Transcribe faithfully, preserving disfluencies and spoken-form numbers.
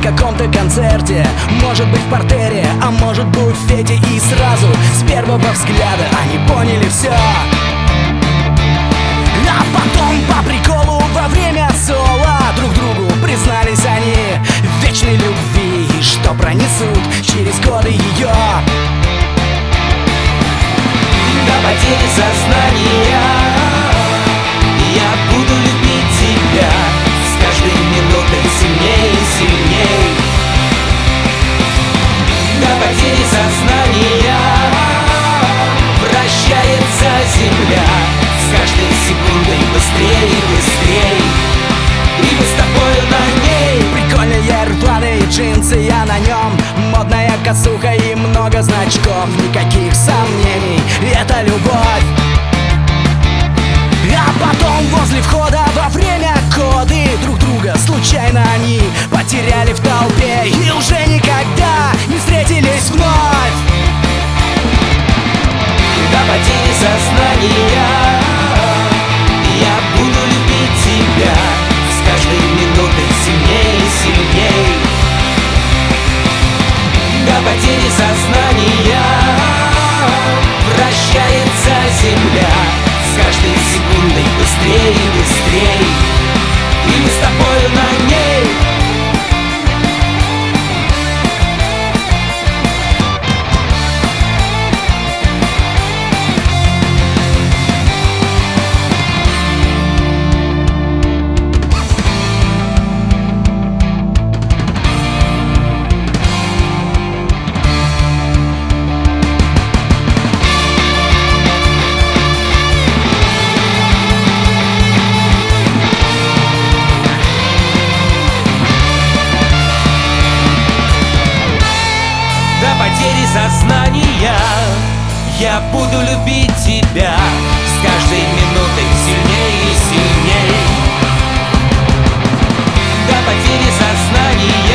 каком-то концерте, может быть в партере, а может быть в буфете. И сразу с первого взгляда они поняли все. А потом по приколу во время соло друг другу признались они в вечной любви, что пронесут через годы ее до потери сознания. Я буду любить тебя с каждой минутой сильнее и сильнее. До потери сознания вращается земля с каждой секундой быстрее и быстрее. И мы с тобою на ней. Прикольные рваные джинсы, я на нем, модная косуха и много значков. Никаких сомнений, это любовь. А потом возле входа во время коды друг друга случайно они потеряли в толпе и уже никогда не встретились вновь. До потери сознания я буду любить тебя с каждой минутой сильнее и сильнее. До потери сознания вращается земля с каждой секундой быстрее и быстрее. И мы с тобою на ней. До потери сознания я буду любить тебя с каждой минутой сильнее и сильнее. До потери сознания